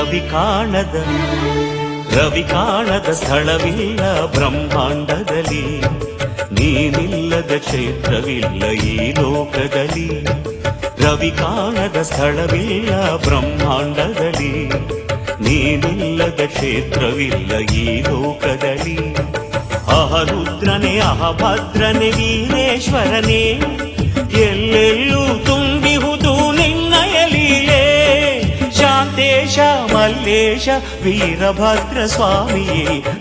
ರವಿ ಕಾಣದ ಸ್ಥಳವಿಲ್ಲ ಬ್ರಹ್ಮಾಂಡದಲ್ಲಿ, ನೀನಿಲ್ಲದ ಕ್ಷೇತ್ರವಿಲ್ಲ ಈ ಲೋಕದಲ್ಲಿ. ರವಿ ಕಾಣದ ಸ್ಥಳವಿಲ್ಲ ಬ್ರಹ್ಮಾಂಡದಲ್ಲಿ, ನೀನಿಲ್ಲದ ಕ್ಷೇತ್ರವಿಲ್ಲ ಈ ಲೋಕದಲ್ಲಿ. ಅಹರುದ್ರನೇ ಅಹಭದ್ರನೇ ವೀರೇಶ್ವರನೇ, ಎಲ್ಲೆಲ್ಲೂ ತುಂಬಿಹುದು ನಿನ್ನಯ ಲೀಲೆ. ಶಾಂತೇಶ ಮಲ್ಲೇಶ ವೀರಭದ್ರ ಸ್ವಾಮಿಯೇ,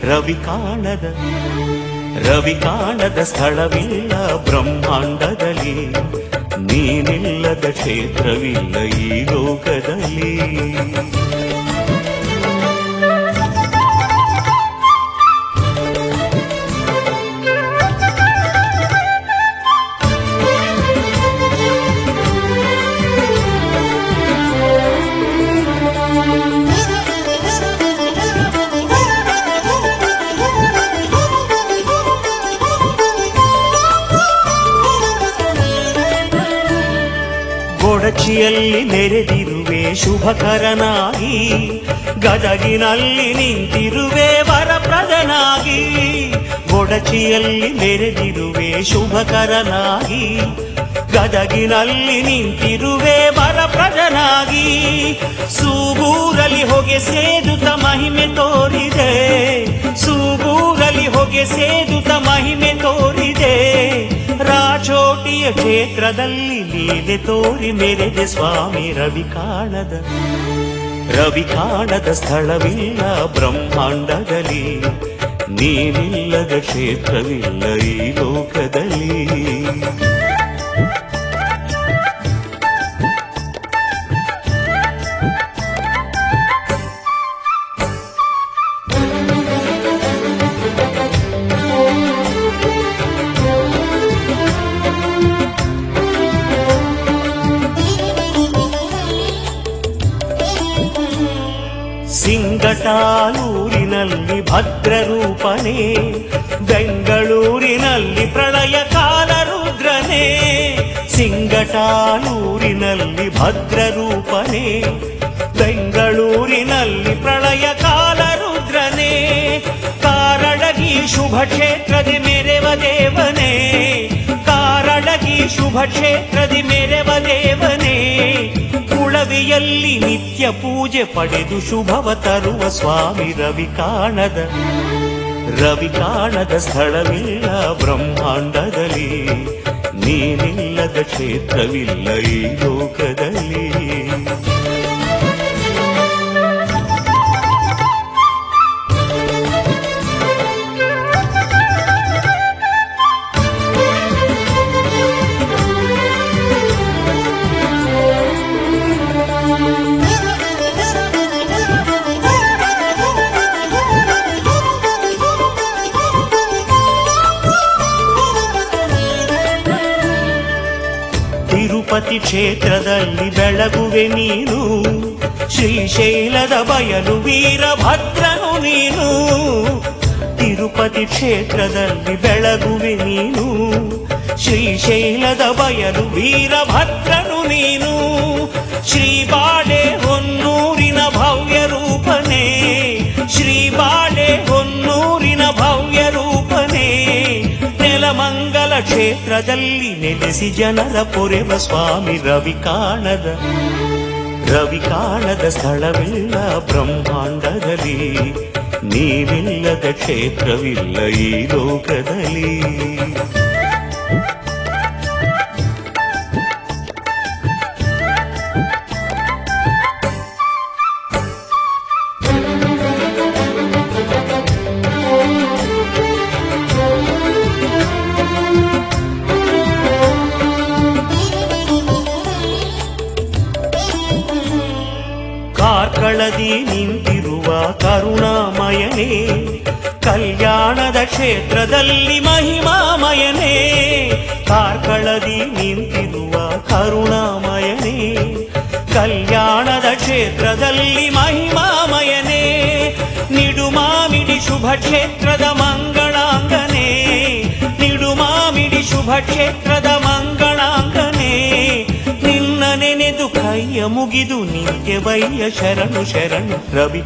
ರವಿ ಕಾಣದ ಸ್ಥಳವಿಲ್ಲ ಬ್ರಹ್ಮಾಂಡದಲ್ಲಿ, ನೀನಿಲ್ಲದ ಕ್ಷೇತ್ರವಿಲ್ಲ ಈ ಲೋಕದಲ್ಲಿ. ಕೊಡಚಿಯಲ್ಲಿ ನೆರೆದಿರುವೆ ಶುಭಕರನಾಗಿ, ಗದಗಿನಲ್ಲಿ ನಿಂತಿರುವೆ ವರಪ್ರದನಾಗಿ. ಕೊಡಚಿಯಲ್ಲಿ ನೆರೆದಿರುವೆ ಶುಭಕರನಾಗಿ, ಗದಗಿನಲ್ಲಿ ನಿಂತಿರುವೆ ವರಪ್ರದನಾಗಿ. ಸೂಗೂರಲ್ಲಿ ಹೊಗೆ ಸೇದುತ್ತ ಮಹಿಮೆ ತೋರಿದೆ, ಸೂಗೂರಲ್ಲಿ ಹೊಗೆ ಸೇದುತ್ತ ಮಹಿಮೆ ತೋರಿದೆ. ರಾಚೋಟಿಯ ಕ್ಷೇತ್ರದಲ್ಲಿ ಲೀಲೆ ತೋರಿ ಮೆರೆದೆ ಸ್ವಾಮಿ. ರವಿ ಕಾಣದ ಸ್ಥಳವಿಲ್ಲ ಬ್ರಹ್ಮಾಂಡದಲ್ಲಿ, ನೀನಿಲ್ಲದ ಕ್ಷೇತ್ರವಿಲ್ಲ ಈ ಲೋಕದಲ್ಲಿ. ಸಿಂಗಟಾಲೂರಿನಲ್ಲಿ ಭದ್ರರೂಪನೇ, ಬೆಂಗಳೂರಿನಲ್ಲಿ ಪ್ರಳಯ ಕಾಲ ರುದ್ರನೇ. ಸಿಂಗಟಾಲೂರಿನಲ್ಲಿ ಭದ್ರರೂಪನೇ, ಬೆಂಗಳೂರಿನಲ್ಲಿ ಪ್ರಳಯ ಕಾಲ ರುದ್ರನೇ. ಕಾರಡಗಿ ಶುಭ ಕ್ಷೇತ್ರದಿ ಮೆರೆವ ದೇವನೇ, ಕಾರಡಗಿ ಶುಭ ಕ್ಷೇತ್ರದಿ ಮೆರೆವ ದೇವನೇ. ಕುಳವಿಯಲ್ಲಿ ನಿತ್ಯ ಪೂಜೆ ಪಡೆದು ಶುಭವ ತರುವ ಸ್ವಾಮಿ. ರವಿ ಕಾಣದ ಸ್ಥಳವಿಲ್ಲ ಬ್ರಹ್ಮಾಂಡದಲ್ಲಿ, ನೀನಿಲ್ಲದ ಕ್ಷೇತ್ರವಿಲ್ಲ ಈ ಲೋಕದಲ್ಲಿ. ತಿರುಪತಿ ಕ್ಷೇತ್ರದಲ್ಲಿ ಬೆಳಗುವೆ ನೀನು, ಶ್ರೀಶೈಲದ ಬಯಲು ವೀರಭದ್ರನು ನೀನು. ತಿರುಪತಿ ಕ್ಷೇತ್ರದಲ್ಲಿ ಬೆಳಗುವೆ ನೀನು, ಶ್ರೀಶೈಲದ ಬಯಲು ವೀರಭದ್ರನು ನೀನು. ಶ್ರೀಬಾಳೆ ಹೊನ್ನೂರಿನ ಭವ್ಯ ರೂಪನೇ, ಶ್ರೀಬಾಳೆ ಹೊನ್ನೂರಿನ ಭವ್ಯ ರೂಪನೇ. ನೆಲಮಂಗಲ ಕ್ಷೇತ್ರದಲ್ಲಿ ನೆಲೆಸಿ ಜನರ ಪೊರೆವ ಸ್ವಾಮಿ. ರವಿ ಕಾಣದ ಸ್ಥಳವಿಲ್ಲ ಬ್ರಹ್ಮಾಂಡದಲ್ಲಿ, ನೀನಿಲ್ಲದ ಕ್ಷೇತ್ರವಿಲ್ಲ ಈ ಲೋಕದಲ್ಲಿ. ಕಾರ್ಕಳದಿ ನಿಂತಿರುವ ಕರುಣಾಮಯನೇ, ಕಲ್ಯಾಣದ ಕ್ಷೇತ್ರದಲ್ಲಿ ಮಹಿಮಾಮಯನೇ. ಕಾರ್ಕಳದಿ ನಿಂತಿರುವ ಕರುಣಾಮಯನೇ, ಕಲ್ಯಾಣದ ಕ್ಷೇತ್ರದಲ್ಲಿ ಮಹಿಮಾಮಯನೇ. ನಿಡುಮಾಮಿಡಿ ಶುಭ ಕ್ಷೇತ್ರದ ಮಂಗಳಾಂಗನೇ, ನಿಡುಮಾಮಿಡಿ ಶುಭ ಕ್ಷೇತ್ರದ ಮಂಗಳಾಂಗನೇ. ನಿನ್ನ ನೆನೆದು ಕೈಯ ಮುಗಿದು ನಿತ್ಯವಯ್ಯ ಶರಣು ಶರಣು.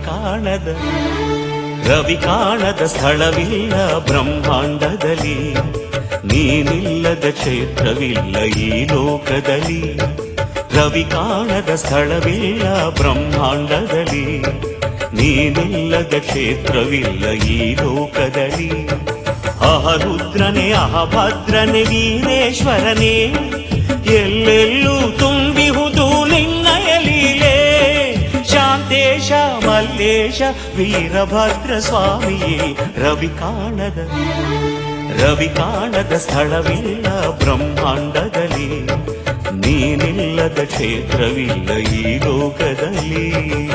ರವಿ ಕಾಣದ ಸ್ಥಳವಿಲ್ಲ ಬ್ರಹ್ಮಾಂಡದಲ್ಲಿ, ನೀನಿಲ್ಲದ ಕ್ಷೇತ್ರವಿಲ್ಲ ಈ ಲೋಕದಲ್ಲಿ. ರವಿ ಕಾಣದ ಸ್ಥಳವಿಲ್ಲ ಬ್ರಹ್ಮಾಂಡದಲ್ಲಿ, ನೀನಿಲ್ಲದ ಕ್ಷೇತ್ರವಿಲ್ಲ ಈ ಲೋಕದಲ್ಲಿ. ಅಹರುದ್ರನೇ ಅಹಭದ್ರನೇ ವೀರೇಶ್ವರನೇ, ಎಲ್ಲೆಲ್ಲೂ ತುಂಬಿಹುದು ನಿನ್ನಯ ಲೀಲೆ. ಶಾಂತೇಶ ಮಲ್ಲೇಶ ವೀರಭದ್ರ ಸ್ವಾಮಿಯೇ, ರವಿ ಕಾಣದ ಸ್ಥಳವಿಲ್ಲ ಬ್ರಹ್ಮಾಂಡದಲ್ಲಿ, ನೀನಿಲ್ಲದ ಕ್ಷೇತ್ರವಿಲ್ಲ ಈ ಲೋಕದಲ್ಲಿ.